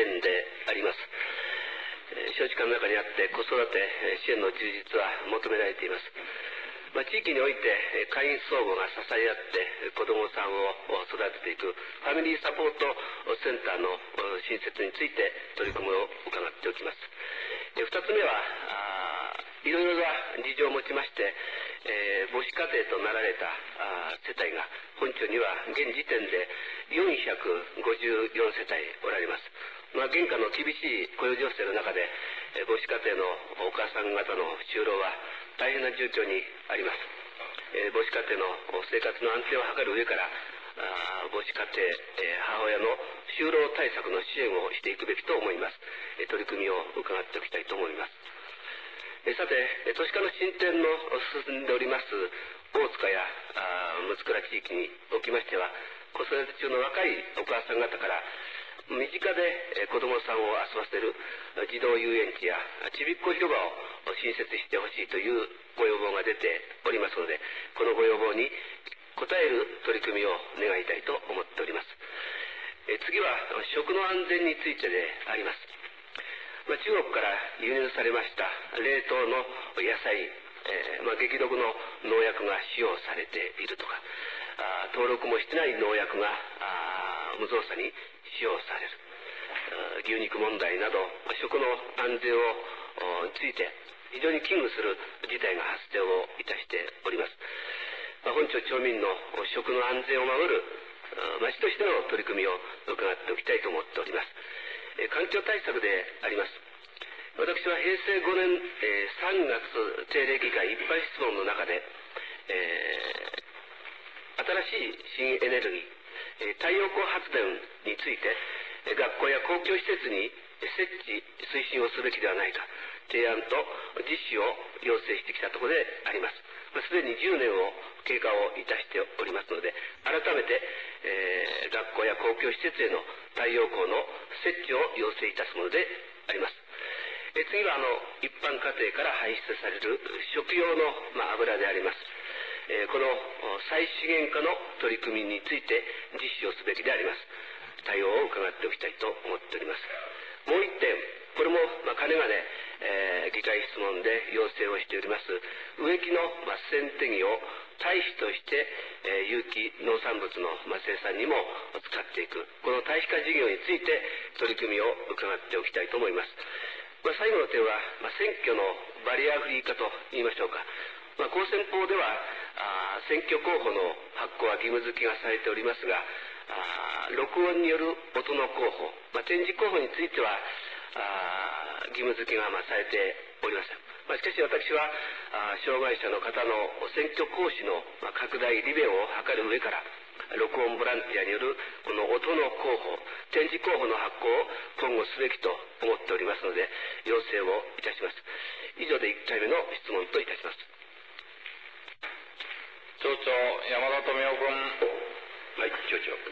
点であります。少子化の中にあって子育て支援の充実は求められています。地域において会員相互が支え合って子どもさんを育てていくファミリーサポートセンターの新設について取り組みを伺っておきます。2つ目はいろいろな事情を持ちまして、母子家庭となられた世帯が本庁には現時点で454世帯おられます。現下の厳しい雇用情勢の中で母子家庭のお母さん方の就労は大変な状況にあります。母子家庭の生活の安定を図る上から母子家庭、母親の就労対策の支援をしていくべきと思います。取り組みを伺っておきたいと思います。さて、都市化の進展の進んでおります大塚や六倉地域におきましては、子育て中の若いお母さん方から身近で子どもさんを遊ばせる児童遊園地やちびっこ広場を新設してほしいというご要望が出ておりますので、このご要望に応える取り組みを願いたいと思っております。次は食の安全についてであります。中国から輸入されました冷凍の野菜、激毒の農薬が使用されているとか、登録もしてない農薬が無造作に使用される、牛肉問題など食の安全をついて非常に危惧する事態が発生をいたしております。本町町民の食の安全を守る町としての取り組みを伺っておきたいと思っております。環境対策であります。私は平成5年3月定例議会一般質問の中で、新しい新エネルギー、太陽光発電について学校や公共施設に設置推進をすべきではないか提案と実施を要請してきたところであります。すでに10年を経過をいたしておりますので、改めて、学校や公共施設への太陽光の設置を要請いたすものであります。次は一般家庭から排出される食用の油であります。この再資源化の取り組みについて実施をすべきであります。対応を伺っておきたいと思っております。もう一点、これもかねがね、議会質問で要請をしております植木の剪定木を堆肥として、有機農産物の生産にも使っていく、この堆肥化事業について取り組みを伺っておきたいと思います。最後の点は、選挙のバリアフリー化といいましょうか。公選法では選挙候補の発行は義務付けがされておりますが、録音による音の候補、展示候補については義務付けがされておりません。しかし私は障害者の方の選挙行使の拡大利便を図る上から、録音ボランティアによるこの音の候補、展示候補の発行を今後すべきと思っておりますので、要請をいたします。以上で1回目の質問といたします。 町長、山田富夫君。 はい、町長。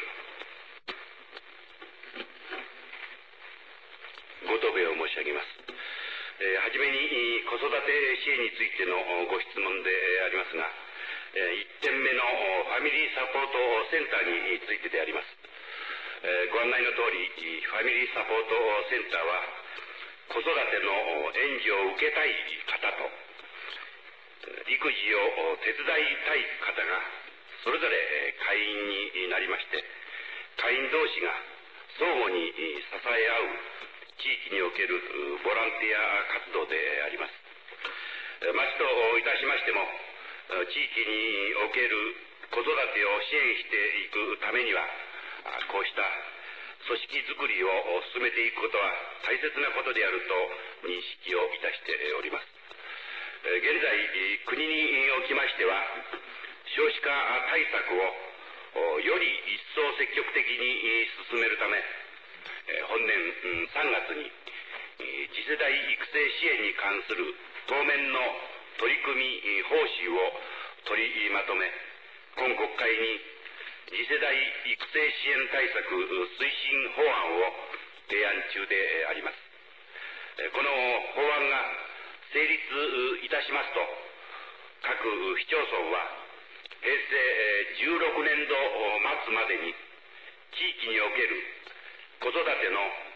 ご答弁を申し上げます。はじめに子育て支援についてのご質問でありますが、1点目のファミリーサポートセンターについてであります。ご案内の通り、ファミリーサポートセンターは子育ての援助を受けたい方と育児を手伝いたい方がそれぞれ会員になりまして、会員同士が相互に支え合う地域におけるボランティア活動であります。町といたしましても、地域における子育てを支援していくためには、こうした組織づくりを進めていくことは大切なことであると認識をいたしております。現在、国におきましては、少子化対策をより一層積極的に進めるため、本年3月に次世代育成支援に関する当面の取り組み方針を取りまとめ、今国会に次世代育成支援対策推進法案を提案中であります。この法案が成立いたしますと、各市町村は平成16年度末までに地域における子育ての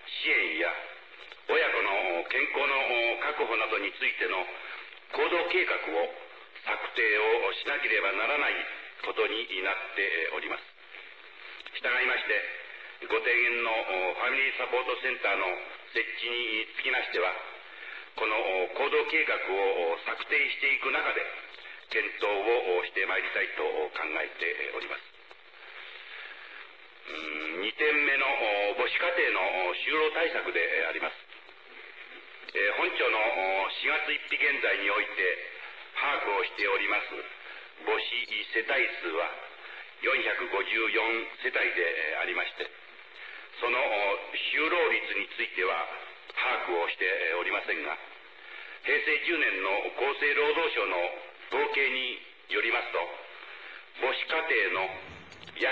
支援や親子の健康の確保などについての行動計画を策定をしなければならないことになっております。したがいまして、ご提言のファミリーサポートセンターの設置につきましては、この行動計画を策定していく中で検討をしてまいりたいと考えております。2点目の母子家庭の就労対策であります。本庁の4月1日現在において把握をしております母子世帯数は454世帯でありまして、その就労率については把握をしておりませんが、平成10年の厚生労働省の統計によりますと、母子家庭の約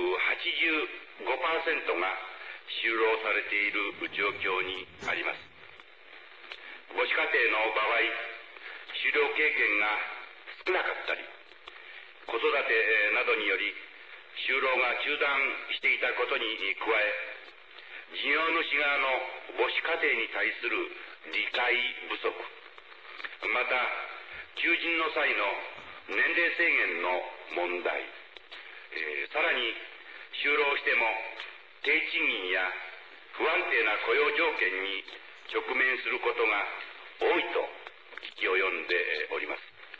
85% が就労されている状況にあります。母子家庭の場合、就労経験が少なかったり、子育てなどにより就労が中断していたことに加え、事業主側の母子家庭に対する理解不足、また求人の際の年齢制限の問題、さらに就労しても低賃金や不安定な雇用条件に直面することが多いと聞き及んでおります。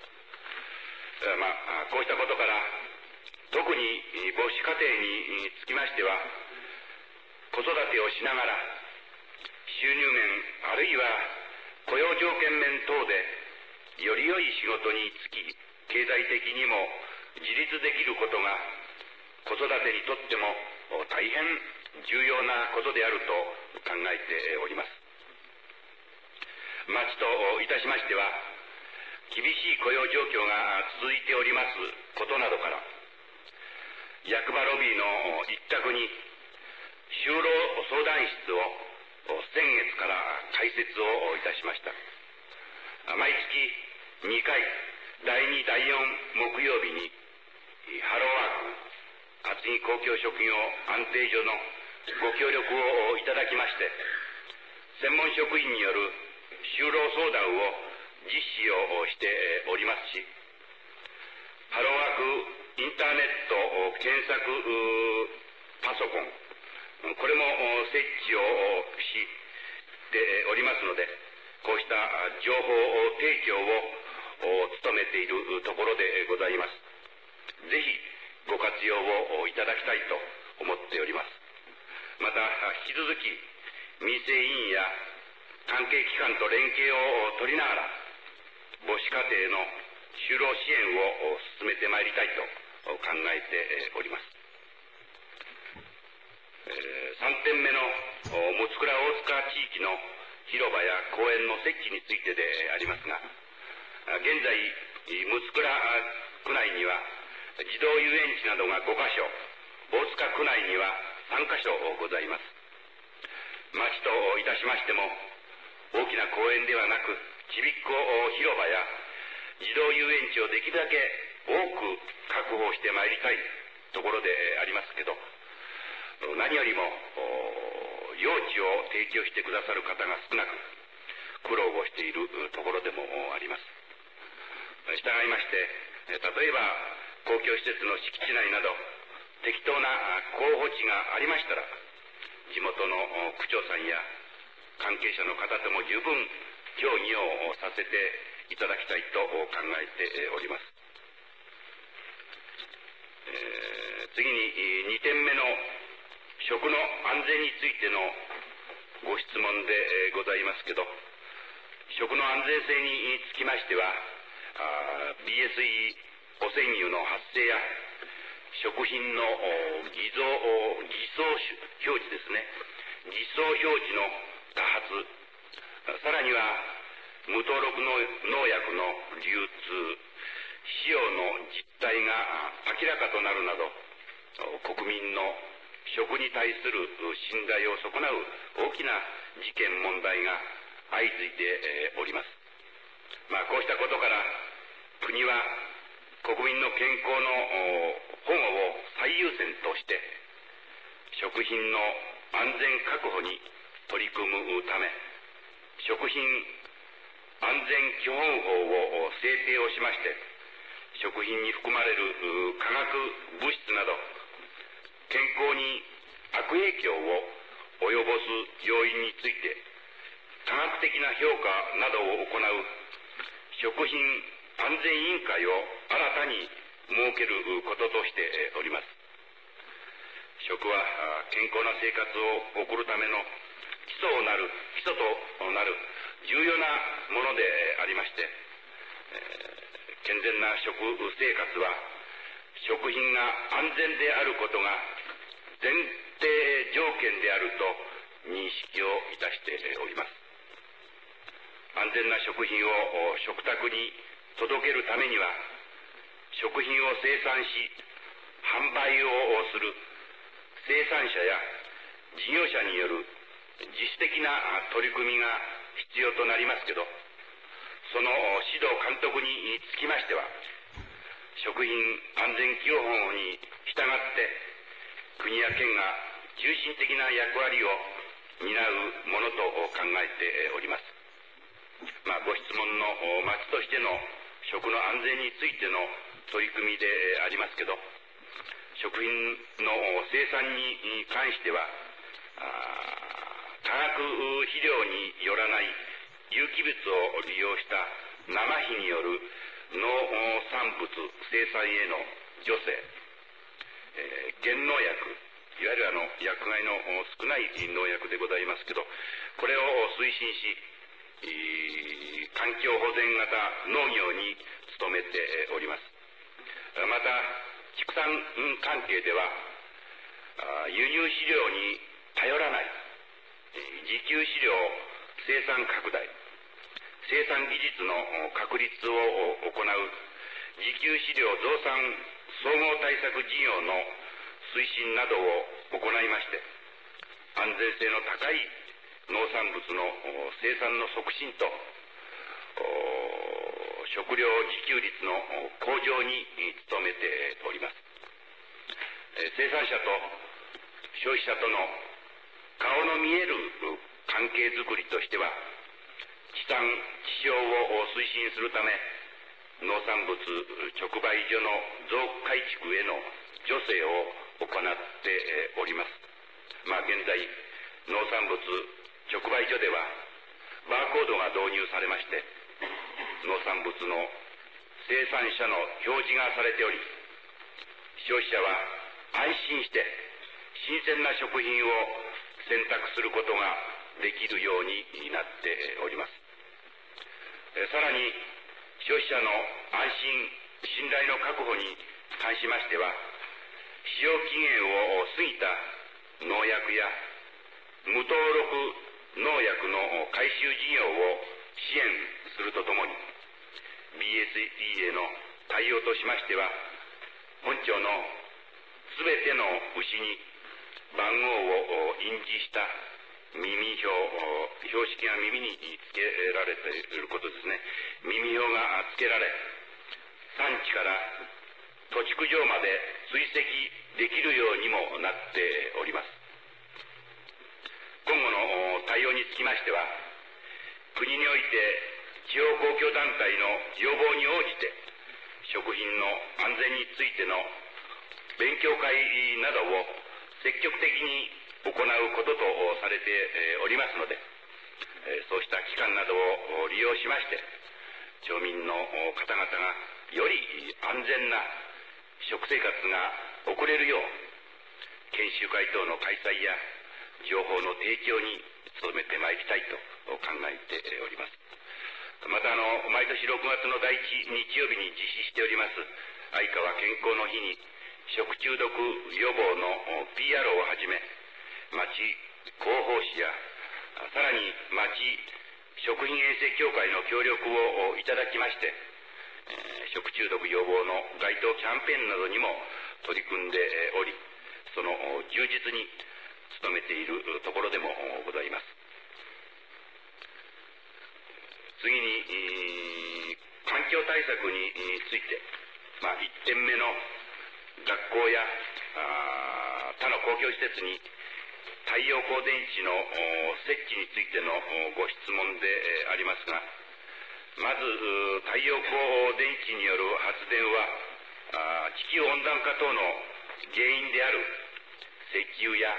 こうしたことから、特に母子家庭につきましては、子育てをしながら収入面あるいは雇用条件面等でより良い仕事に就き、経済的にも自立できることが子育てにとっても大変重要なことであると考えております。町といたしましては、厳しい雇用状況が続いておりますことなどから、役場ロビーの一角に就労相談室を先月から開設をいたしました。毎月2回、第2、第4木曜日にハローワーク厚木公共職業安定所のご協力をいただきまして、専門職員による就労相談を実施をしておりますし、ハローワークインターネット検索パソコン、これも設置をしておりますので、こうした情報提供を努めているところでございます。ぜひご活用をいただきたいと思っております。また引き続き民生委員や関係機関と連携を取りながら、母子家庭の就労支援を進めてまいりたいと考えております。3点目の六倉大塚地域の広場や公園の設置についてでありますが、現在六倉区内には児童遊園地などが5カ所、大塚区内には3カ所ございます。町といたしましても、大きな公園ではなく、ちびっこ広場や児童遊園地をできるだけ多く確保してまいりたいところでありますけど、何よりも用地を提供してくださる方が少なく、苦労をしているところでもあります。したがいまして、例えば公共施設の敷地内など適当な候補地がありましたら、地元の区長さんや関係者の方とも十分協議をさせていただきたいと考えております。次に2点目の食の安全についてのご質問でございますけど、食の安全性につきましては、BSE 汚染油の発生や食品の偽装表示ですね、偽装表示の多発、さらには無登録の農薬の流通、使用の実態が明らかとなるなど、国民の食に対する信頼を損なう大きな事件問題が相次いでおります。こうしたことから、国は国民の健康の保護を最優先として、食品の安全確保に取り組むため、食品安全基本法を制定をしまして、食品に含まれる化学物質など健康に悪影響を及ぼす要因について科学的な評価などを行う食品安全委員会を新たに設けることとしております。食は健康な生活を送るための基礎となる重要なものでありまして、健全な食生活は食品が安全であることが前提条件であると認識をいたしております。安全な食品を食卓に届けるためには、食品を生産し販売をする生産者や事業者による自主的な取り組みが必要となりますけど、その指導監督につきましては、食品安全基本法に従って国や県が中心的な役割を担うものと考えております。ご質問の町としての食の安全についての取り組みでありますけど、食品の生産に関しては化学肥料によらない有機物を利用した生肥による農産物生産への助成、減農薬、いわゆる薬害の少ない農薬でございますけど、これを推進し、環境保全型農業に努めております。また畜産関係では輸入飼料に頼らない自給飼料生産拡大、生産技術の確立を行う自給飼料増産総合対策事業の推進などを行いまして、安全性の高い農産物の生産の促進と食料自給率の向上に努めております。生産者と消費者との顔の見える関係づくりとしては、地産地消を推進するため、農産物直売所の増改築への助成を行っております。現在農産物直売所ではバーコードが導入されまして、農産物の生産者の表示がされており、消費者は安心して新鮮な食品を選択することができるようになっております。さらに消費者の安心信頼の確保に関しましては、使用期限を過ぎた農薬や無登録農薬の回収事業を支援するとともに、 BSE への対応としましては、本町のすべての牛に番号を印字した耳標識が耳につけられていることですね、耳標がつけられ、産地から土地区上まで追跡できるようにもなっております。今後の対応につきましては、国において地方公共団体の要望に応じて、食品の安全についての勉強会などを積極的に行うこととされておりますので、そうした機関などを利用しまして、町民の方々がより安全な食生活が送れるよう、研修会等の開催や情報の提供に努めてまいりたいと考えております。また毎年6月の第1日曜日に実施しております愛川健康の日に、食中毒予防の PR をはじめ、町広報誌やさらに町食品衛生協会の協力をいただきまして、食中毒予防の街頭キャンペーンなどにも取り組んでおり、その充実に努めているところでもございます。次に環境対策について、1点目の学校や他の公共施設に太陽光電池の設置についてのご質問でありますが、まず太陽光電池による発電は地球温暖化等の原因である石油や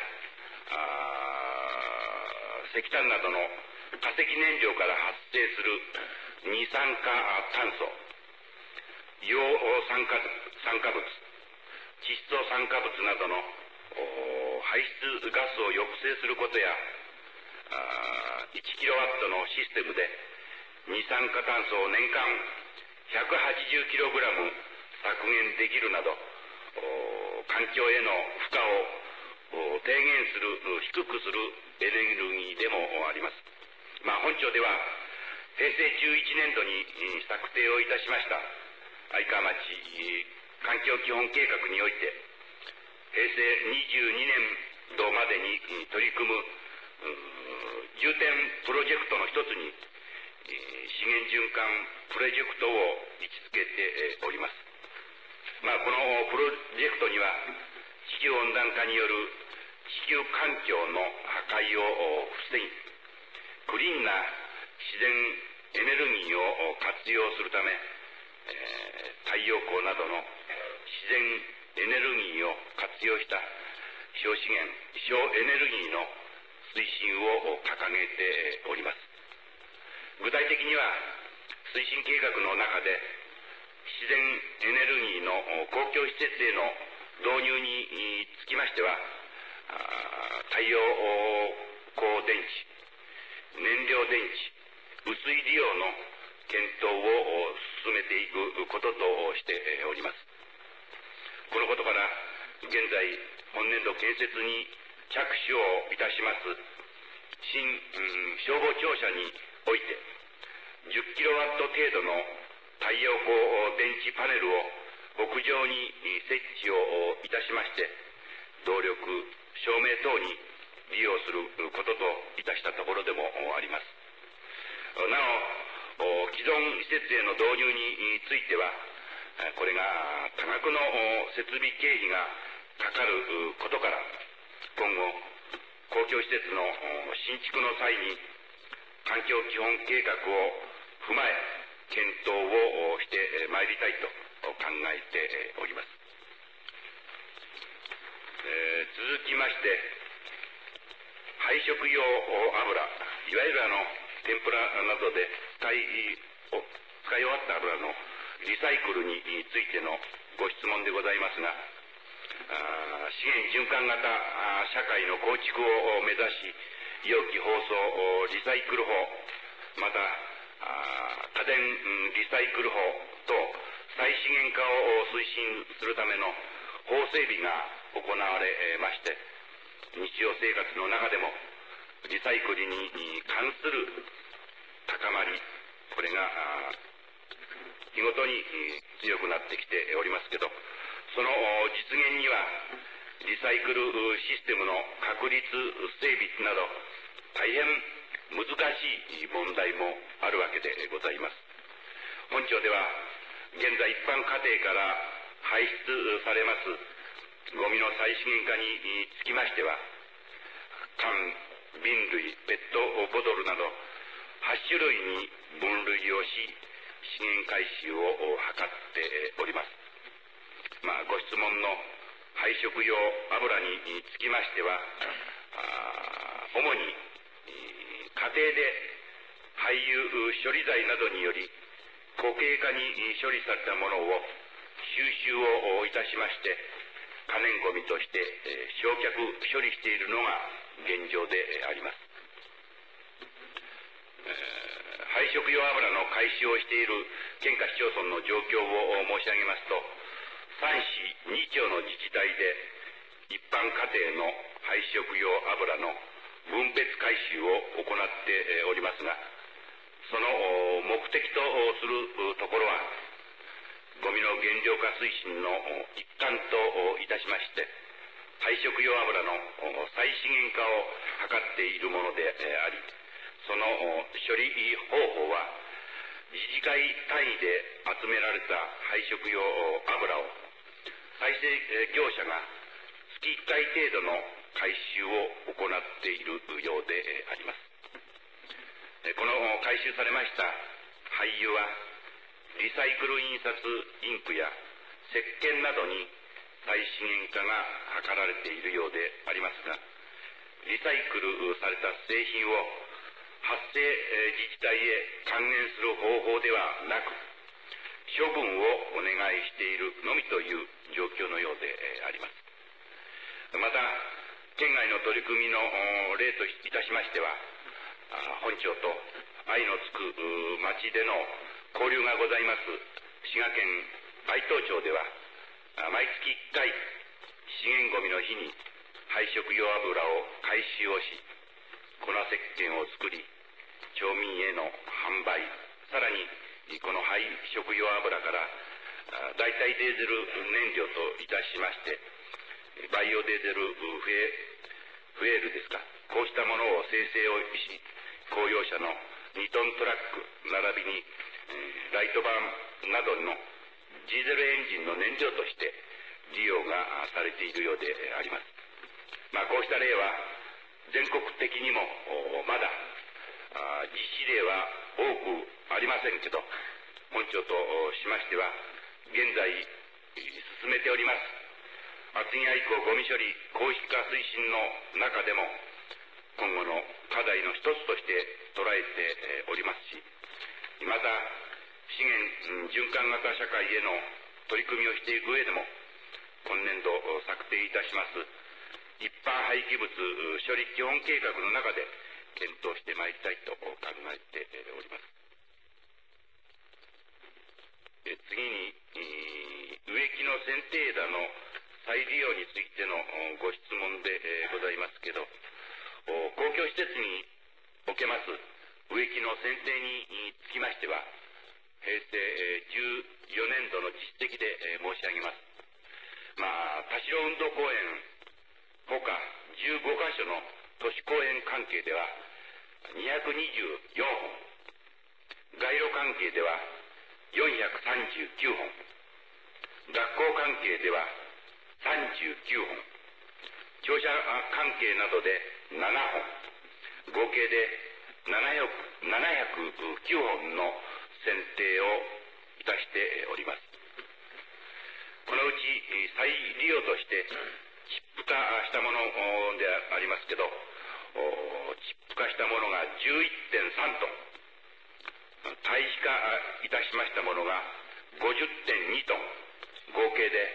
石炭などの化石燃料から発生する二酸化炭素、硫酸化物、窒素酸化物などの排出ガスを抑制することや1キロワットのシステムで二酸化炭素を年間180キログラム削減できるなど環境への負荷を低減する、低くするエネルギーでもあります。本庁では平成11年度に策定をいたしました愛川町環境基本計画において、平成22年度までに取り組む重点プロジェクトの一つに資源循環プロジェクトを位置づけております。このプロジェクトには地球温暖化による地球環境の破壊を防ぎ、クリーンな自然エネルギーを活用するため、太陽光などの自然エネルギーを活用した省資源、省エネルギーの推進を掲げております。具体的には推進計画の中で自然エネルギーの公共施設への導入につきましては、太陽光電池、燃料電池、雨水利用の検討を進めていくこととしております。このことから現在本年度建設に着手をいたします新消防庁舎において10キロワット程度の太陽光電池パネルを屋上に設置をいたしまして、動力、照明等に利用することといたしたところでもあります。なお、既存施設への導入については、これが多額の設備経費がかかることから、今後、公共施設の新築の際に環境基本計画を踏まえ、検討をしてまいりたいと考えております。続きまして、配色用油、いわゆる天ぷらなどで使い終わった油のリサイクルについてのご質問でございますが、資源循環型社会の構築を目指し、容器包装リサイクル法、また家電リサイクル法と再資源化を推進するための法整備が行われまして、日常生活の中でもリサイクルに関する高まり、これが日ごとに強くなってきておりますけど、その実現にはリサイクルシステムの確立整備など大変難しい問題もあるわけでございます。本庁では現在一般家庭から排出されますゴミの再資源化につきましては、缶、瓶類、ペットボトルなど8種類に分類をし、資源回収を図っております。ご質問の配色用油につきましては、主に家庭で廃油処理剤などにより固形化に処理されたものを収集をいたしまして、可燃ごみとして焼却処理しているのが現状であります。配色用油の回収をしている県下市町村の状況を申し上げますと、3市2町の自治体で一般家庭の配色用油の分別回収を行っておりますが、その目的とするところは、ゴミの減量化推進の一環といたしまして、配色用油の再資源化を図っているものであり、その処理方法は、自治会単位で集められた配色用油を再生業者が月1回程度の回収を行っているようであります。この回収されました廃油は、リサイクル印刷インクや石鹸などに再資源化が図られているようでありますが、リサイクルされた製品を発生自治体へ還元する方法ではなく、処分をお願いしているのみという状況のようであります。また、県外の取り組みの例といたしましては、本町と愛のつく町での交流がございます滋賀県愛東町では、毎月1回資源ごみの日に廃食用油を回収をし、粉石鹸を作り町民への販売、さらにこの廃食用油から代替デーゼル燃料といたしましてバイオデーゼルフエールですか、こうしたものを生成をし、公用車の2トントラック並びにライトバンなどのディーゼルエンジンの燃料として利用がされているようであります。こうした例は全国的にもまだ実施例は多くありませんけど、本町としましては現在進めております厚木愛好ゴミ処理公式化推進の中でも今後の課題の一つとして捉えておりますし、また資源循環型社会への取り組みをしていく上でも今年度策定いたします一般廃棄物処理基本計画の中で検討してまいりたいと考えております。次に植木の剪定枝の再利用についてのご質問でございますけど、公共施設におけます植木の剪定につきましては平成14年度の実績で申し上げます。田代運動公園ほか15カ所の都市公園関係では224本、街路関係では439本、学校関係では39本、庁舎関係などで7本、合計で709本の剪定をいたしております。このうち再利用としてチップ化したものでありますけど、チップ化したものが 11.3 トン、堆肥化いたしましたものが 50.2 トン、合計で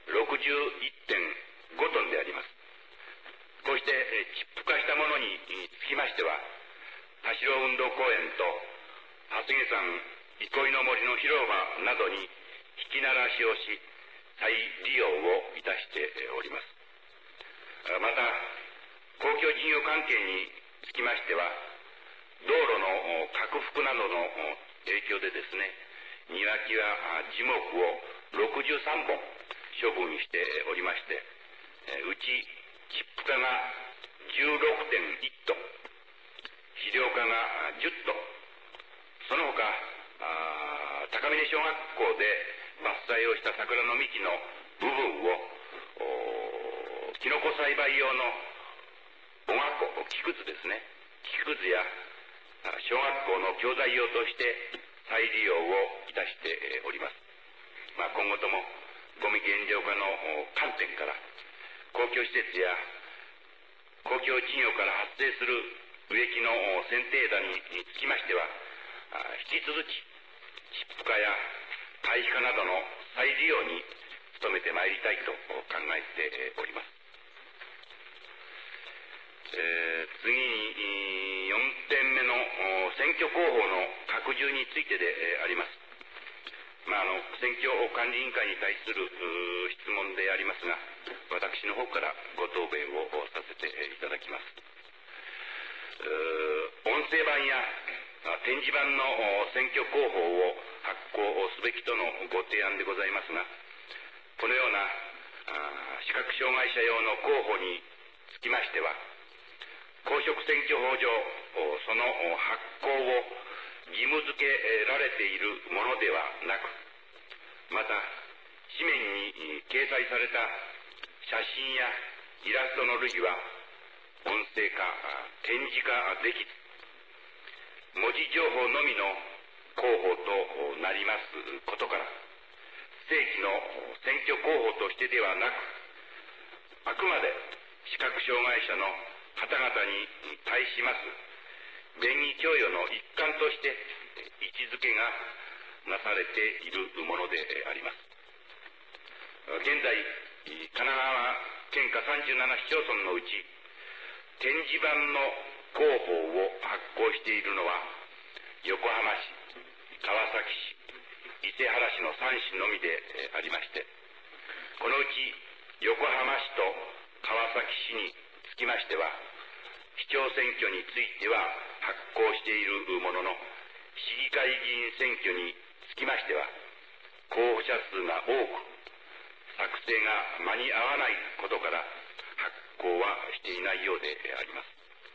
61.5 トンであります。こうしてチップ化したものにつきましては、田代運動公園と蓮毛山憩いの森の広場などに引き鳴らしをし、再利用をいたしております。また、公共事業関係につきましては、道路の拡幅などの影響でですね、庭木や樹木を63本処分しておりまして、うちチップ化が 16.1 トン、肥料化が10トン、その他高峰小学校で伐採をした桜の幹の部分をキノコ栽培用のおがこ、木くずですね、木くずや小学校の教材用として再利用をいたしております。今後ともゴミ減量化の観点から公共施設や公共事業から発生する植木の剪定枝につきましては、引き続きチップ化や堆肥化などの再利用に努めてまいりたいと考えております。次に4点目の選挙広報の拡充についてであります。選挙管理委員会に対する質問でありますが、私の方からご答弁をさせていただきます。音声版や展示版の選挙広報を発行すべきとのご提案でございますが、このような視覚障害者用の広報につきましては、公職選挙法上その発行を義務付けられているものではなく、また紙面に掲載された写真やイラストの類は音声化、展示化できず、文字情報のみの広報となりますことから、正規の選挙広報としてではなく、あくまで視覚障害者の方々に対します便宜供与の一環として位置づけがなされているものであります。現在、神奈川県下37市町村のうち、展示板の広報を発行しているのは、横浜市、川崎市、伊勢原市の3市のみでありまして、このうち横浜市と川崎市につきましては、市長選挙については発行しているものの、市議会議員選挙につきましては、候補者数が多く、作成が間に合わないことから発行はしていないようであります。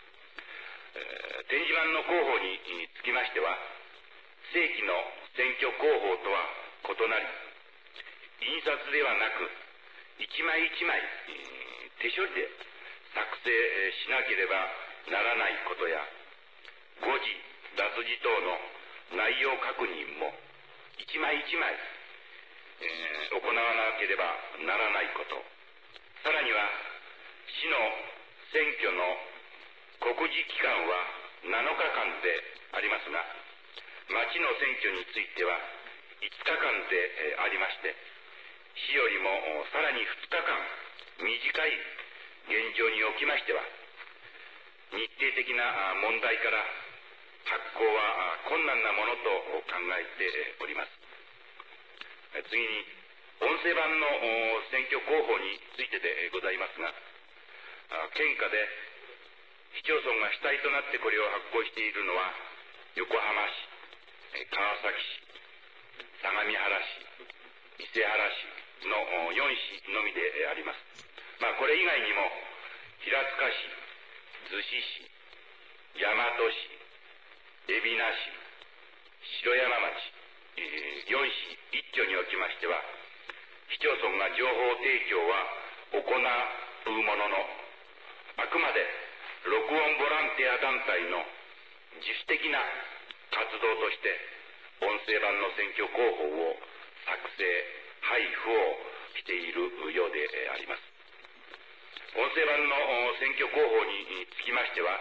展示板の広報につきましては、正規の選挙広報とは異なり、印刷ではなく、一枚一枚手処理で作成しなければならないことや、誤字、脱字等の内容確認も一枚一枚行わなければならないこと、さらには市の選挙の告示期間は7日間でありますが、町の選挙については5日間でありまして、市よりもさらに2日間短い現状におきましては、日程的な問題から発行は困難なものと考えております。次に、音声版の選挙広報についてでございますが、県下で市町村が主体となってこれを発行しているのは、横浜市、川崎市、相模原市、伊勢原市の4市のみであります。これ以外にも、平塚市、逗子市、大和市、海老名市、城山町、4市一挙におきましては、市町村が情報提供は行うものの、あくまで録音ボランティア団体の自主的な活動として、音声版の選挙広報を作成、配布をしているようであります。音声版の選挙広報につきましては、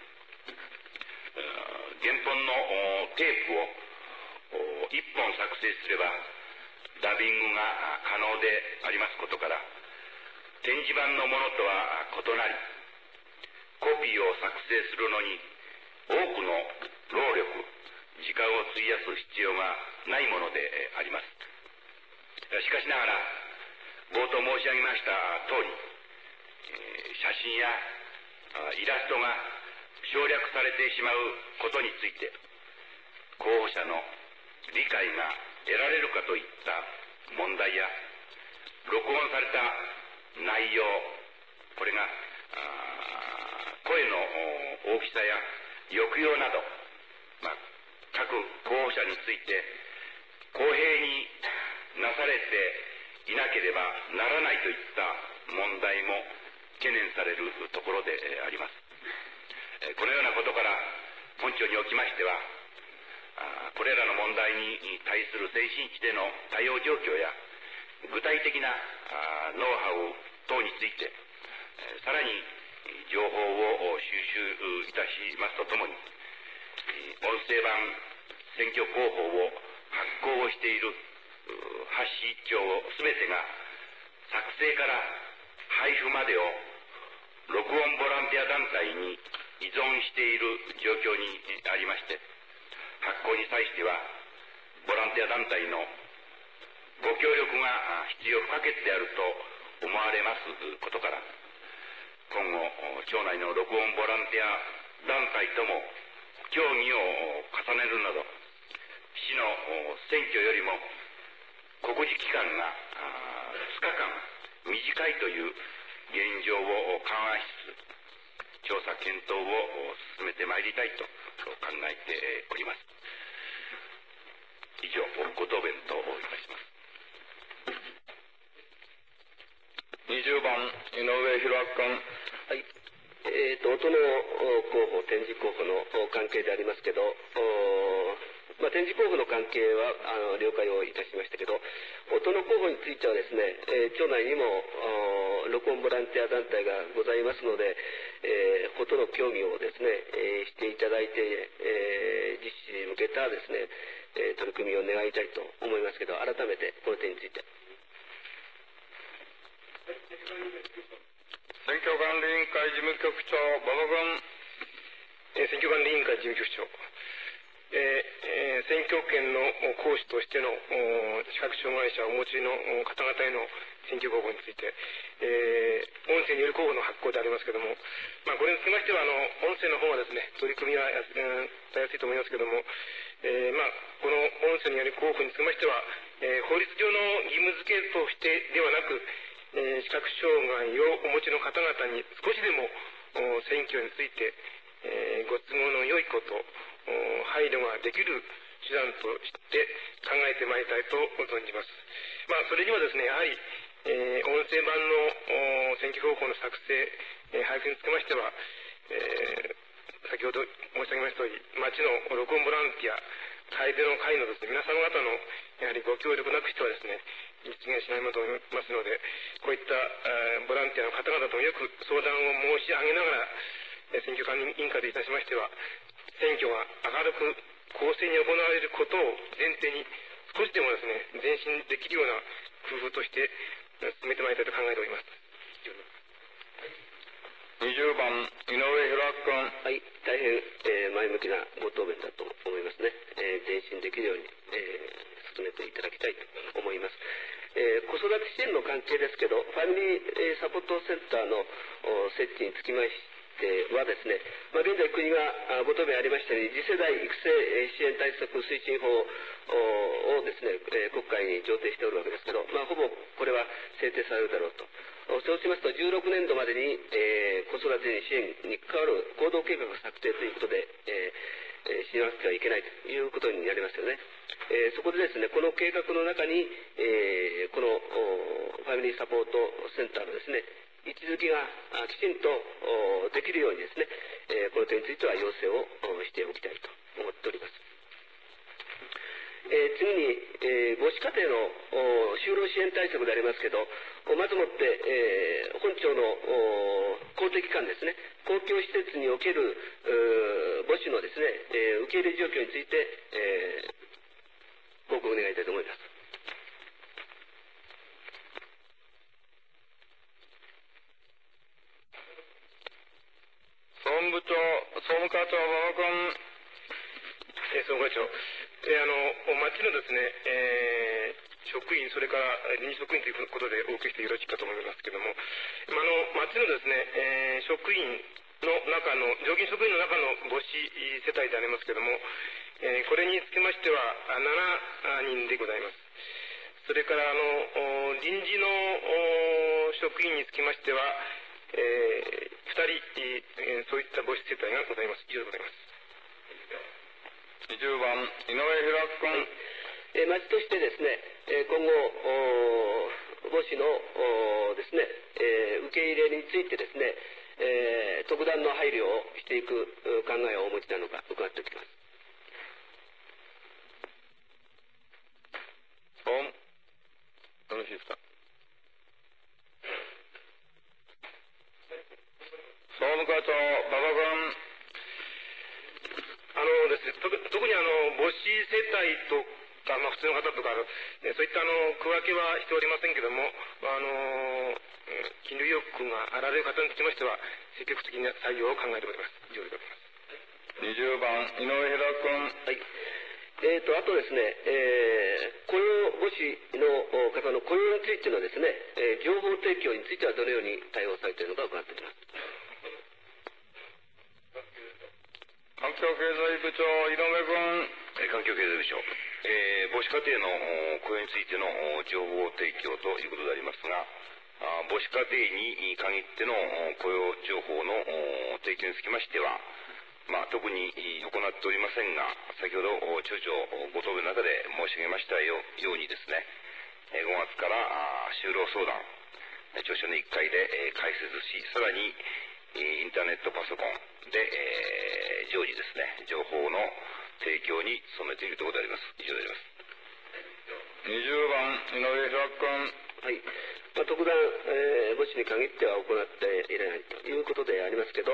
原本のテープを1本作成すればダビングが可能でありますことから、展示版のものとは異なり、コピーを作成するのに多くの労力、時間を費やす必要がないものであります。しかしながら、冒頭申し上げました通り、写真やイラストが省略されてしまうことについて、候補者の理解が得られるかといった問題や、録音された内容、これが声の大きさや抑揚など、各候補者について公平になされていなければならないといった問題も懸念されるところであります。このようなことから本庁におきましては、これらの問題に対する先進地での対応状況や具体的なノウハウ等について、さらに情報を収集いたしますとともに、音声版選挙広報を発行をしている8市町すべてが作成から配布までを録音ボランティア団体に依存している状況にありまして、発行に際してはボランティア団体のご協力が必要不可欠であると思われますことから、今後町内の録音ボランティア団体とも協議を重ねるなど、市の選挙よりも告示期間が2日間短いという現状を勘案しつつ、調査検討を進めてまいりたいと考えております。以上、ご答弁といたします。 20番、井上弘明君。 はい。音の候補、展示候補の関係でありますけど、展示候補の関係は了解をいたしましたけど、音の候補についてはですね、町内にも録音ボランティア団体がございますので、音の協議をですね、していただいて、実施に向けたですね、取り組みを願いたいと思いますけど、改めてこの点について。 選挙管理委員会事務局長、馬場君。 選挙管理委員会事務局長。選挙権の行使としての視覚障害者をお持ちの方々への選挙公募について、音声による公募の発行でありますけれども、これにつきましては音声の方はですね、取り組みはたやすいと思いますけれども、この音声による公募につきましては、法律上の義務付けとしてではなく、視覚障害をお持ちの方々に少しでも選挙について、ご都合の良いこと、配慮ができる手段として考えてまいりたいと存じます。それにはですね、やはり、音声版の選挙公報の作成、配布につきましては、先ほど申し上げました通り、町の録音ボランティア、改善の会のですね、皆様方のやはりご協力なくしてはですね、実現しないものと思いますので、こういったボランティアの方々ともよく相談を申し上げながら、選挙管理委員会といたしましては、選挙が明るく公正に行われることを前提に、少しでもですね、前進できるような工夫として進めてまいりたいと考えております。 20番、井上弘明君。 はい、大変、前向きなご答弁だと思いますね。前進できるように、進めていただきたいと思います。子育て支援の関係ですけど、ファミリーサポートセンターの設置につきましてはですね、現在国がご答弁ありましたように、次世代育成支援対策推進法をですね、国会に上呈しておるわけですけど、ほぼこれは制定されるだろうと。そうしますと、16年度までに、子育て支援に関わる行動計画策定ということで、しなくてはいけないということになりますよね。そこでですね、この計画の中に、このファミリーサポートセンターのですね、位置づけがきちんとできるようにですね、この点については要請をしておきたいと思っております。次に、母子家庭の就労支援対策でありますけど、まずもって、本庁の公的機関ですね、公共施設における母子のですね、受け入れ状況について、報告願いたいと思います。 総務課長、馬場君。 総務課長。町のですね、職員、それから臨時職員ということでお受けしてよろしいかと思いますけれども、町のですね、職員の中の、常勤職員の中の母子世帯でありますけれども、これにつきましては7人でございます。それから臨時の職員につきましては、2人、そういった母子世帯がございます。以上でございます。 20番、井上弘明君。 町としてですね、今後、母子のですね、受け入れについてですね、特段の配慮をしていく考えをお持ちなのか伺っておきます。 よろしいですか。総務課長、馬場君。 ですね、特に母子世帯とか、普通の方とか、そういった区分けはしておりませんけれども、金融欲があられる方につきましては、積極的な採用を考えております。以上でございます。 20番、井上弘明君。 はい。あとですね、雇用母子の方の雇用についてのですね、情報提供についてはどのように対応されているのか伺っております。 環境経済部長、井上君。 環境経済部長。母子家庭の雇用についての情報提供ということでありますが、母子家庭に限っての雇用情報の提供につきましては、特に行っておりませんが、先ほど町長ご答弁の中で申し上げましたようにですね、5月から就労相談、 庁舎の1階で、開設し、さらに、インターネットパソコンで、常時ですね、情報の提供に努めているところであります。以上であります。 20番、井上弘君。 はい。特段、母子に限っては行っていないということでありますけど、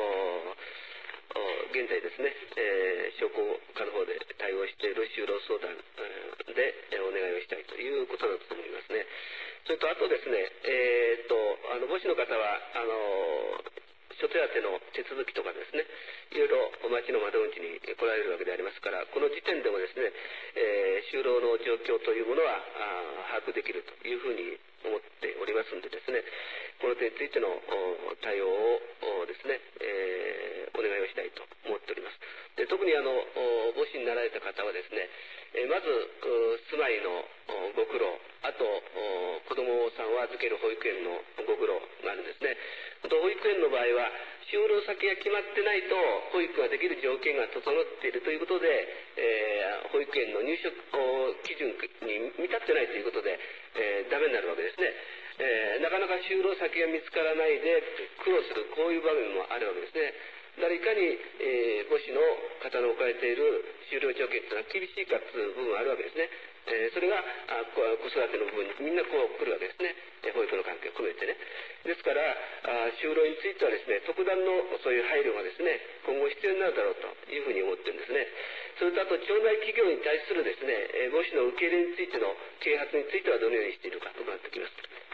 現在ですね、商工課の方で対応している就労相談でお願いをしたいということだと思いますね。それとあとですね、母子の方は諸手当の手続きとかですね、いろいろ町の窓口に来られるわけでありますから、この時点でもですね、就労の状況というものは把握できるというふうに思っておりますのでですね、この点についての対応をですね、お願いをしたいと思っております。で、特に母子になられた方はですね、まず住まいのご苦労、あと子どもさんを預ける保育園のご苦労があるんですね。保育園の場合は就労先が決まってないと保育ができる条件が整っているということで、保育園の入所基準に満たってないということで、ダメになるわけですね。なかなか就労先が見つからないで苦労する、こういう場面もあるわけですね。だからいかに、母子の方の置かれている就労条件というのは厳しいかという部分があるわけですね。それが子育ての部分にみんなこう来るわけですね。保育の関係を含めてね。ですから就労についてはですね、特段のそういう配慮がですね、今後必要になるだろうというふうに思ってるんですね。それとあと町内企業に対するですね、母子の受け入れについての啓発についてはどのようにしているか伺ってきます。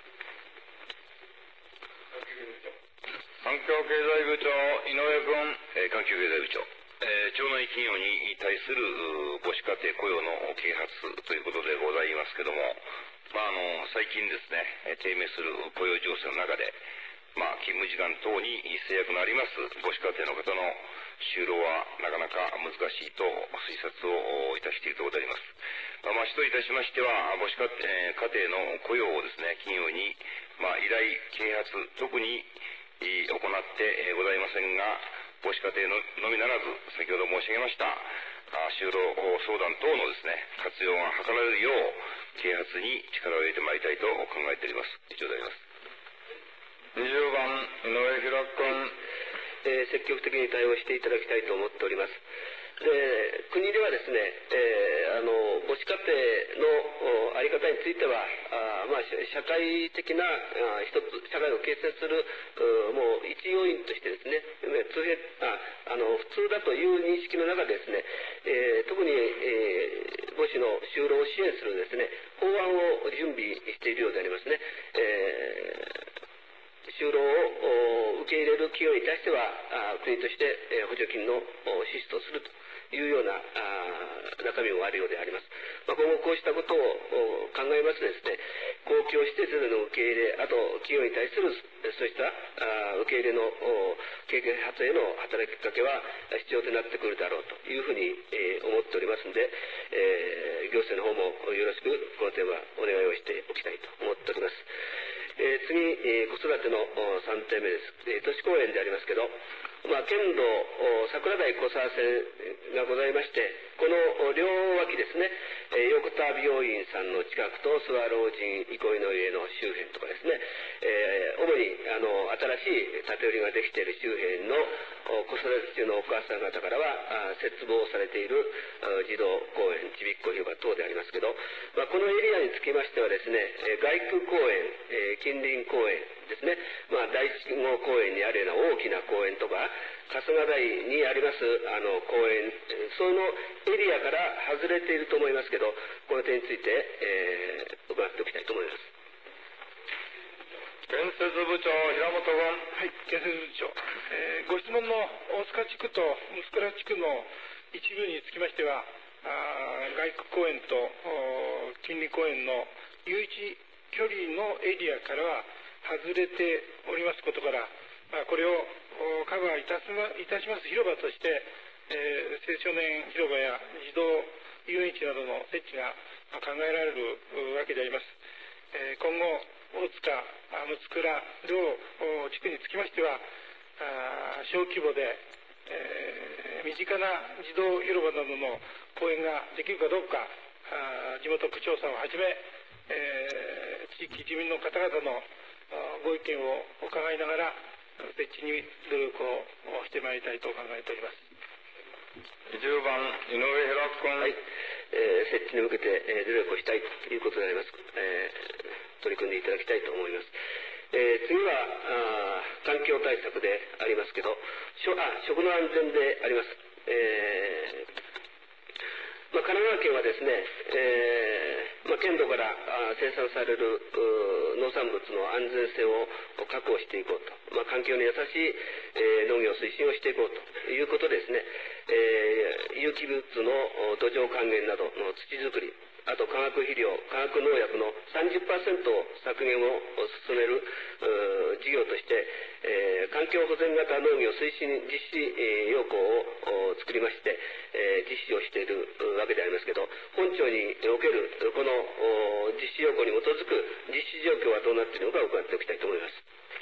環境経済部長、井上君。 環境経済部長。町内企業に対する母子家庭雇用の啓発ということでございますけども、最近ですね、低迷する雇用情勢の中で、勤務時間等に制約のあります母子家庭の方の就労はなかなか難しいと推察をいたしているところであります。町といたしましては、母子家庭の雇用をですね、企業に依頼、啓発、特に行ってございませんが、母子家庭のみならず、先ほど申し上げました就労相談等のですね、活用が図られるよう啓発に力を入れてまいりたいと考えております。以上であります。 20番、井上弘君。 積極的に対応していただきたいと思っております。で、国ではですね、母子家庭の在り方については社会的な一つ社会を形成するもう一要因としてですね、普通だという認識の中でですね、特に母子の就労を支援するですね、法案を準備しているようでありますね。就労を受け入れる企業に対しては国として補助金の支出をするというような中身もあるようであります。今後こうしたことを考えますとですね、公共施設での受け入れ、あと企業に対するそうした受け入れの経験発への働きかけは必要となってくるだろうというふうに思っておりますので、行政の方もよろしくこの点はお願いをしておきたいと思っております。次、子育ての3点目です。都市公園でありますけど、県道桜台小沢線がございまして、この両脇ですね、横田美容院さんの近くと諏訪老人憩いの家の周辺とかですね、主に新しい建て売りができている周辺の子育て中のお母さん方からは切望されている児童公園、ちびっこ広場等でありますけど、このエリアにつきましてはですね、街区公園、近隣公園ですね、第一号公園にあるような大きな公園とか、春日台にあります公園、そのエリアから外れていると思いますけど、この点について、伺っておきたいと思います。 建設部長、平本君。 はい、建設部長。ご質問の大塚地区と六倉地区の一部につきましては、街区公園と近隣公園の誘致距離のエリアからは外れておりますことから、これをカバーいたします広場として、青少年広場や児童遊園地などの設置が考えられるわけであります。今後、大塚、六倉両地区につきましては、小規模で、身近な児童広場などの公園ができるかどうか、地元区長さんをはじめ、地域住民の方々のご意見を伺いながら設置に努力をしてまいりたいと考えております。 10番井上弘君。 はい、設置に向けて努力をしたいということであります。取り組んでいただきたいと思います。次は環境対策でありますけど、食の安全であります。神奈川県はですね、県土から生産される農産物の安全性を確保していこうと、環境に優しい農業推進をしていこうということでですね、有機物の土壌還元などの土作り、あと化学肥料、化学農薬の 30% 削減を進める事業として、環境保全型農業推進実施要項を作りまして、実施をしているわけでありますけど、本庁におけるこの実施要項に基づく実施状況はどうなっているのか伺っておきたいと思います。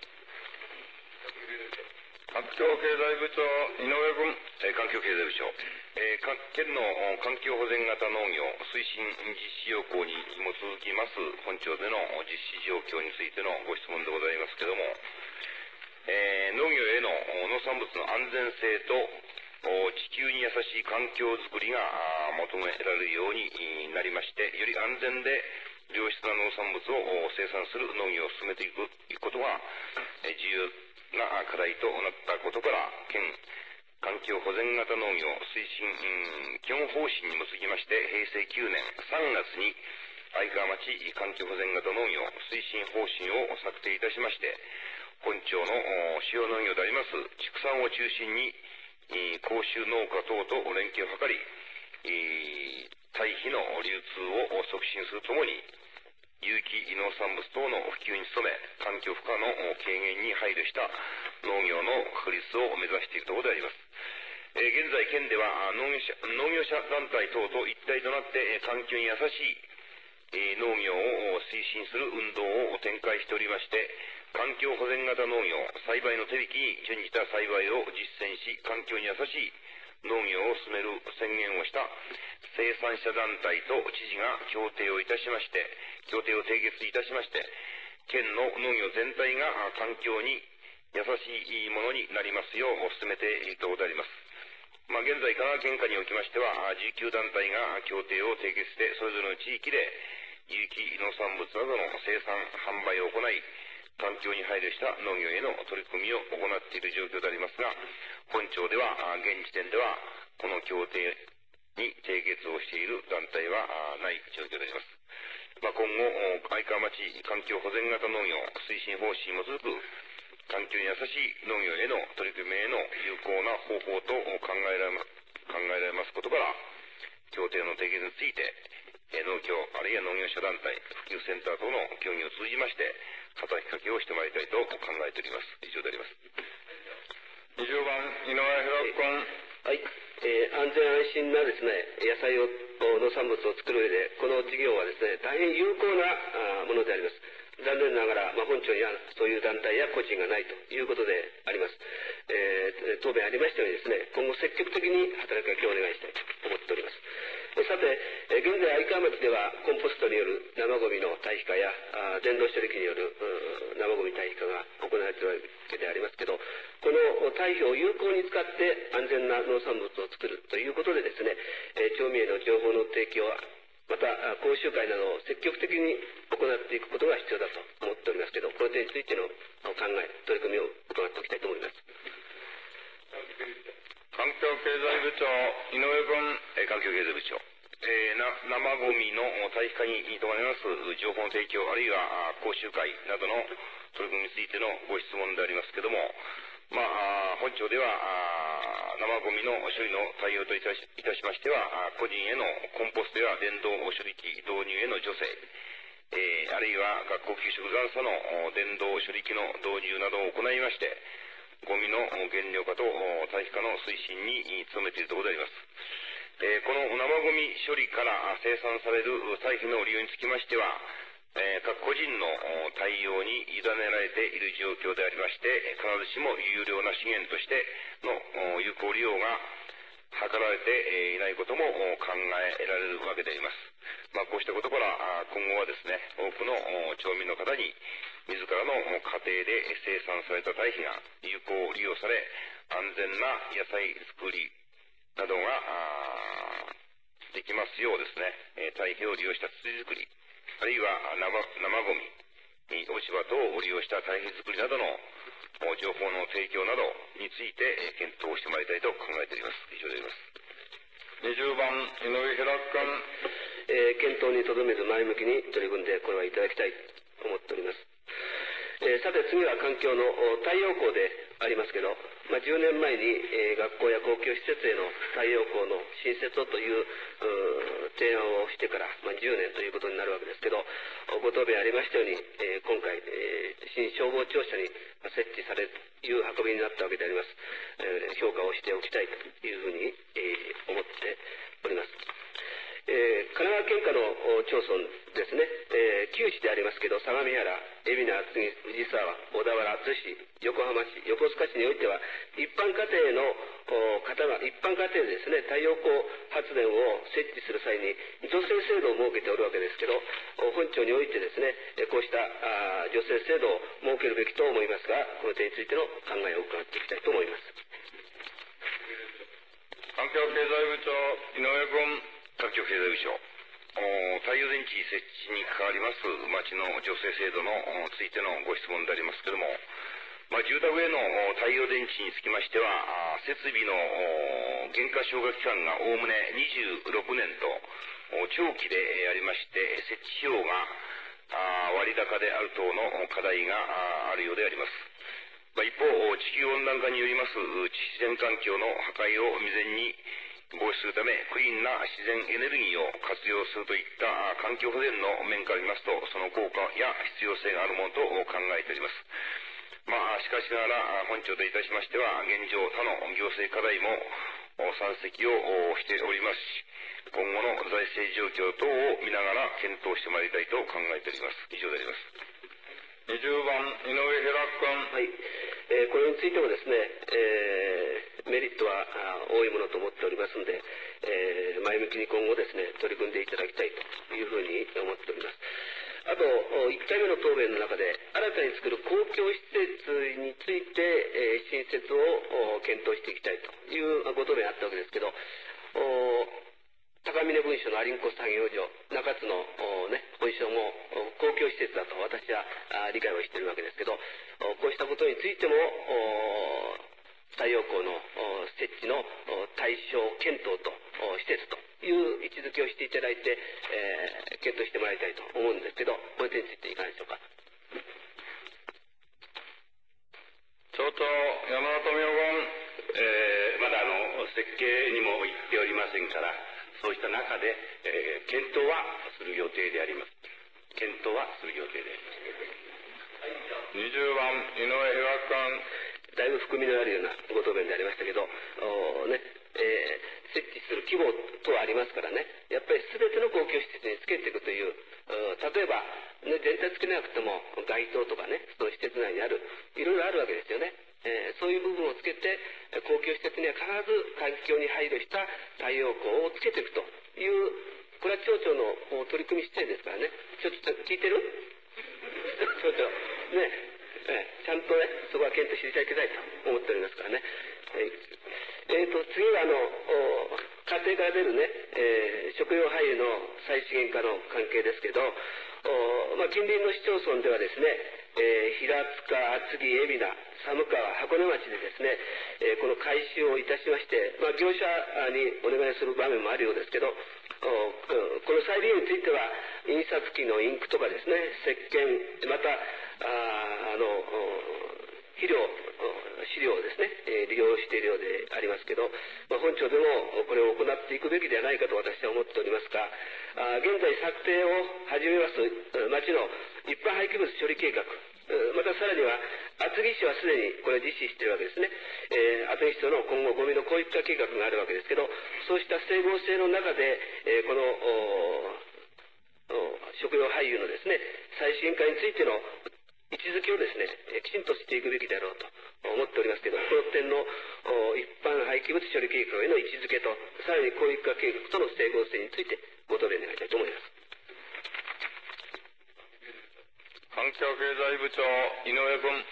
環境経済部長井上君。 環境経済部長、各県の環境保全型農業推進実施要項に基づきます本庁での実施状況についてのご質問でございますけども、農業への農産物の安全性と地球に優しい環境づくりが求められるようになりまして、より安全で良質な農産物を生産する農業を進めていくことが重要な課題となったことから、県環境保全型農業推進基本方針に基づきまして、平成9年3月に愛川町環境保全型農業推進方針を策定いたしまして、本庁の主要農業であります畜産を中心に甲州農家等と連携を図り、堆肥の流通を促進するともに、有機農産物等の普及に努め、環境負荷の軽減に配慮した農業の確立を目指しているところであります。現在県では農業者団体等と一体となって環境に優しい農業を推進する運動を展開しておりまして、環境保全型農業栽培の手引きに準じた栽培を実践し、環境に優しい農業を進める宣言をした生産者団体と知事が協定を締結いたしまして、県の農業全体が環境に優しいものになりますよう進めているところであります。現在、香川県下におきましては、19団体が協定を締結して、それぞれの地域で有機農産物などの生産、販売を行い、環境に配慮した農業への取り組みを行っている状況でありますが、本庁では現時点ではこの協定に締結をしている団体はない状況であります。今後、愛川町環境保全型農業推進方針に基づく環境に優しい農業への取り組みへの有効な方法と考えられますことから、協定の締結について農協あるいは農業者団体、普及センターとの協議を通じまして働きかけをしてまいりたいと考えております。以上であります。 20番井上弘君。 はい、安全安心なですね、野菜を農産物を作る上で、この事業はですね、大変有効なものであります。残念ながら、本庁にはそういう団体や個人がないということであります。答弁ありましたようにですね、今後積極的に働きかけをお願いしたいと思っております。さて、現在愛川町ではコンポストによる生ゴミの堆肥化や電動処理機による生ゴミ堆肥化が行われているわけでありますけど、この堆肥を有効に使って安全な農産物を作るということでですね、町民への情報の提供、また講習会などを積極的に行っていくことが必要だと思っておりますけど、この点についての考え、取り組みを伺っておきたいと思います。 環境経済部長井上君。 環境経済部長、生ゴミの堆肥化に伴います情報の提供、あるいは講習会などの取り組みについてのご質問でありますけども、本庁では生ゴミの処理の対応といたしましては、個人へのコンポストや電動処理機導入への助成、あるいは学校給食残差の電動処理機の導入などを行いまして、ゴミの減量化と堆肥化の推進に努めているところであります。この生ゴミ処理から生産される堆肥の利用につきましては、各個人の対応に委ねられている状況でありまして、必ずしも有料な資源としての有効利用が図られていないことも考えられるわけであります。 こうしたことから今後はですね、多くの町民の方に自らの家庭で生産された堆肥が有効利用され、安全な野菜作りなどができますようですね、堆肥を利用した土作り、あるいは生ゴミ、落ち葉等を利用した堆肥作りなどの情報の提供などについて検討してまいりたいと考えております。以上であります。 20番、井上平君。 検討にとどめず前向きに取り組んでこれはいただきたいと思っております。さて次は環境の太陽光でありますけど、10年前に、学校や公共施設への太陽光の新設をという提案をしてから、10年ということになるわけですけど、ご答弁ありましたように、今回、新消防庁舎に設置されるという運びになったわけであります。評価をしておきたいというふうに、思っております。神奈川県下の町村ですね、9市でありますけど、相模原、海老名、厚木、藤沢、小田原、逗子、横浜市、横須賀市においては、一般家庭の方が、一般家庭でですね、太陽光発電を設置する際に、助成制度を設けておるわけですけど、本庁においてですね、こうした助成制度を設けるべきと思いますが、この点についての考えを伺っていきたいと思います。 環境経済部長、井上君。 環境経済部長、太陽電池設置に関わります町の助成制度のついてのご質問でありますけれども、住宅への太陽電池につきましては、設備の減価償却期間がおおむね26年と長期でありまして、設置費用が割高である等の課題があるようであります。一方、地球温暖化によります自然環境の破壊を未然に防止するため、クリーンな自然エネルギーを活用するといった環境保全の面から見ますと、その効果や必要性があるものと考えております。しかしながら、本庁といたしましては、現状他の行政課題も山積をしておりますし、今後の財政状況等を見ながら検討してまいりたいと考えております。以上であります。 20番、井上平君。 はい。これについてもですね、メリットは多いものと思っておりますので、前向きに今後ですね、取り組んでいただきたいというふうに思っております。あと、1回目の答弁の中で、新たに作る公共施設について、新設を検討していきたいというご答弁あったわけですけど、高峰分署のアリンコ作業所、中津の、本所も公共施設だと私は理解をしているわけですけど、こうしたことについても、太陽光の設置の対象検討と施設という位置づけをしていただいて、検討してもらいたいと思うんですけど、この点についていかがでしょうか。 町長、山田富夫君。 まだ設計にも行っておりませんから、そうした中で、検討はする予定であります。検討はする予定であります。 20番、井上平君。 だいぶ含みのあるようなご答弁でありましたけど、設置する規模等ありますからね、やっぱり全ての公共施設につけていくという、例えば、全体つけなくても街灯とかね、その施設内にある、いろいろあるわけですよね。そういう部分をつけて、公共施設には必ず環境に配慮した太陽光をつけていくという、これは町長の取り組み姿勢ですからね。ちょっと聞いてる町長。ね。ちゃんとね、そこは検討していただきたいと思っておりますからね。次は家庭から出るね、食用廃油の再資源化の関係ですけど、近隣の市町村ではですね、平塚、厚木、海老名、寒川、箱根町でですね、この改修をいたしまして、業者にお願いする場面もあるようですけど、この再利用については、印刷機のインクとかですね、石鹸、また、資料をですね、利用しているようでありますけど、本庁でもこれを行っていくべきではないかと私は思っておりますが、現在策定を始めます町の一般廃棄物処理計画、またさらには厚木市はすでにこれを実施しているわけですね。厚木市との今後ゴミの広域化計画があるわけですけど、そうした整合性の中で、この食用廃油のですね、再資源化についての位置づけをですね、きちんとしていくべきだろうと思っておりますけど、この点の一般廃棄物処理計画への位置づけと、さらに広域化計画との整合性についてご答弁願いたいと思います。 環境経済部長、井上君。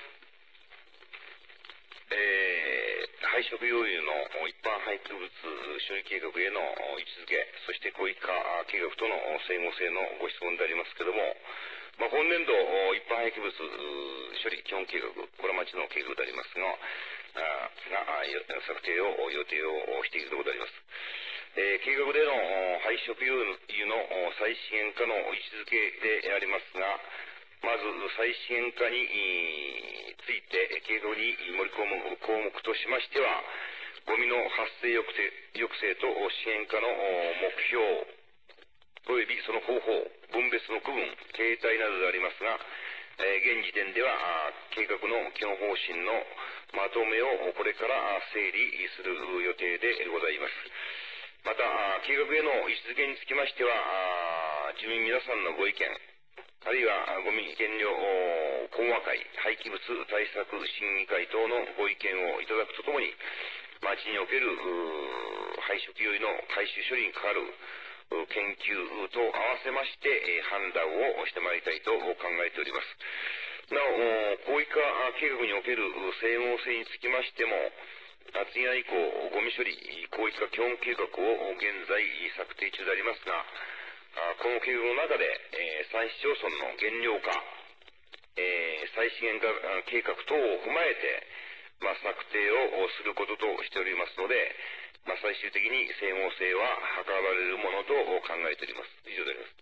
廃食用油の一般廃棄物処理計画への位置づけ、そして広域化計画との整合性のご質問でありますけれども、本年度一般廃棄物処理基本計画、これは町の計画でありますが、策定を予定をしているところであります。計画での廃食用油の再資源化の位置づけでありますが、まず再資源化について計画に盛り込む項目としましては、ゴミの発生抑制と資源化の目標およびその方法、分別の区分、形態などでありますが、現時点では計画の基本方針のまとめをこれから整理する予定でございます。また、計画への位置づけにつきましては、住民皆さんのご意見、あるいはゴミ減量講和会、廃棄物対策審議会等のご意見をいただくとともに、町における廃食油の回収処理に関わる研究と合わせまして判断をしてまいりたいと考えております。なお、広域化計画における整合性につきましても、次年以降、ゴミ処理広域化基本計画を現在策定中でありますが、この計画の中で、3市町村の減量化、再資源化計画等を踏まえて、策定をすることとしておりますので、最終的に整合性は図られるものと考えております。以上であります。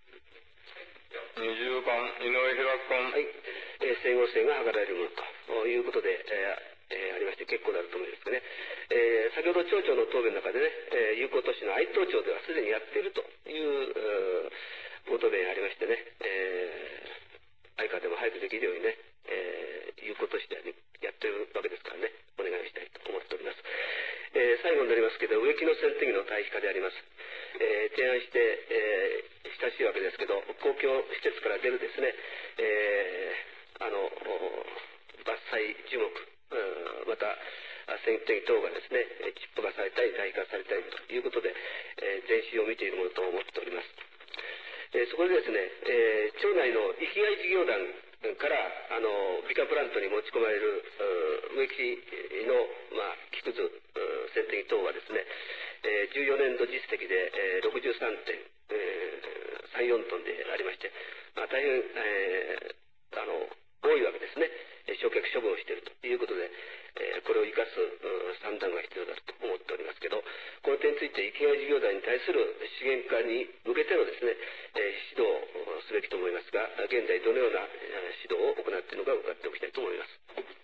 20番、井上弘君。 はい、整合性が図られるものということで、ありまして結構であると思いますがね、先ほど町長の答弁の中でね、有効都市の愛東町ではすでにやっているというご答弁ありましてね、愛川でも早くできるようにね、有効都市でやってるわけですからね、お願いしたいと思っております。最後になりますけど、植木の剪定機の堆肥化であります。提案して、親しいわけですけど、公共施設から出るですね、伐採樹木、また剪定等がですね、チップ化されたり堆肥化されたりということで、前進を見ているものと思っております。そこでですね、町内の生きがい事業団から美化プラントに持ち込まれる植木の、木くず剪定等がですね、14年度実績で、63.34トンでありまして、大変、多いわけですね。焼却処分をしているということで、これを生かす算段が必要だと思っておりますけど、この点について生きがい事業団に対する資源化に向けてのですね、指導をすべきと思いますが、現在どのような指導を行っているのか伺っておきたいと思います。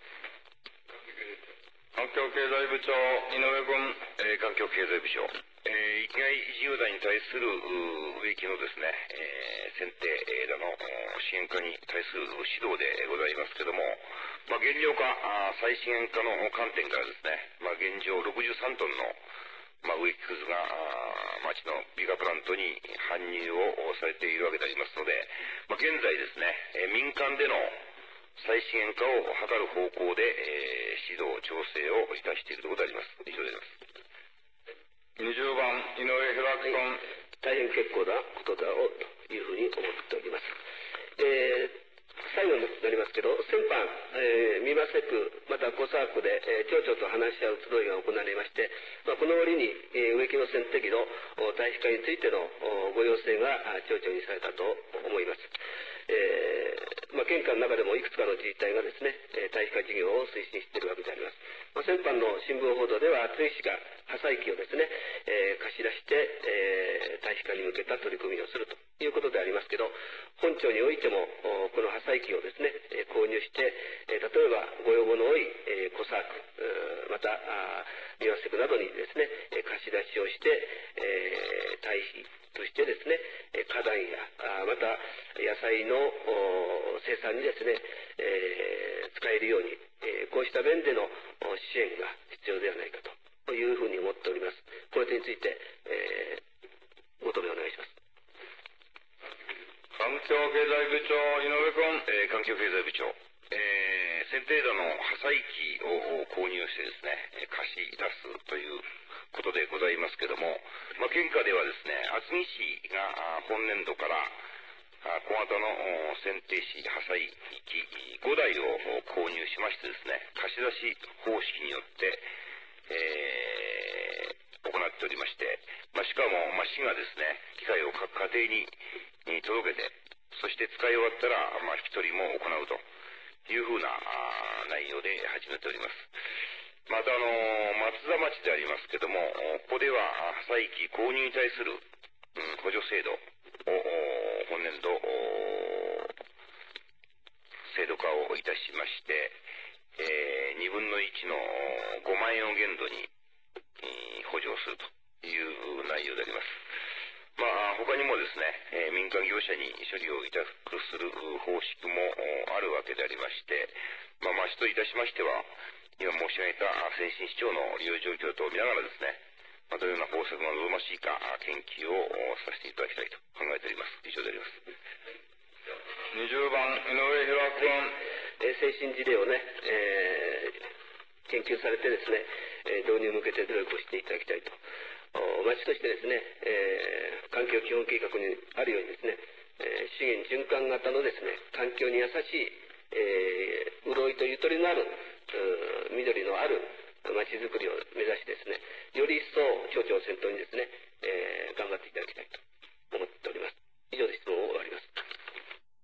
環境経済部長、井上君。 環境経済部長。生きがい事業団に対する植木のですね、剪定らの資源化に対する指導でございますけども、減量化、再資源化の観点からですね、現状63トンの植木くずが町の美化プラントに搬入をされているわけでありますので、現在ですね、民間での再資源化を図る方向で、指導調整をいたしているところであります。以上であります。 20番、井上弘君。 はい、大変結構なことだろうというふうに思っております。最後になりますけど、先般、美馬瀬区、また小沢区で、町長と話し合う集いが行われまして、この折に、植木の剪定機の堆肥化についてのご要請が町長にされたと思います。県下の中でもいくつかの自治体がですね、堆肥化事業を推進しているわけであります。先般の新聞報道では、厚木市が破砕機をですね、貸し出して、堆肥化に向けた取り組みをするということでありますけど、本町においても、この破砕機をですね、購入して、例えばご要望の多い、小沢区、また、三輪瀬区などにですね、貸し出しをして、堆肥としてですね、花壇や、また野菜の生産にですね、使えるように、こうした面での支援が必要ではないかというふうに思っております。この点について、ご答弁お願いします。 環境経済部長、井上君。 環境経済部長。剪定枝の破砕機を購入してですね、貸し出すということでございますけども、県下ではですね、厚木市が本年度から小型の剪定紙破砕機5台を購入しましてですね、貸し出し方式によって、行っておりまして、しかも、市がですね、機械を各家庭に届けて、そして使い終わったら、引き取りも行うというふうな内容で始めております。また、松田町でありますけども、ここでは破砕機購入に対する、補助制度を本年度制度化をいたしまして、2分の1の5万円を限度に補助をするという内容であります。他にもですね、民間業者に処理を委託する方式もあるわけでありまして、市といたしましては、今申し上げた先進市長の利用状況等を見ながらですね、どのような方策が望ましいか研究をさせていただきたいと考えております。以上であります。 20番、井上弘君。 先進事例をね、研究されてですね、導入に向けて努力をしていただきたいと。町としてですね、環境基本計画にあるようにですね、資源循環型のですね、環境に優しい、潤いとゆとりのある緑のある町づくりを目指してですね、より一層町長を先頭にですね、頑張っていただきたいと思っております。以上で質問を終わります。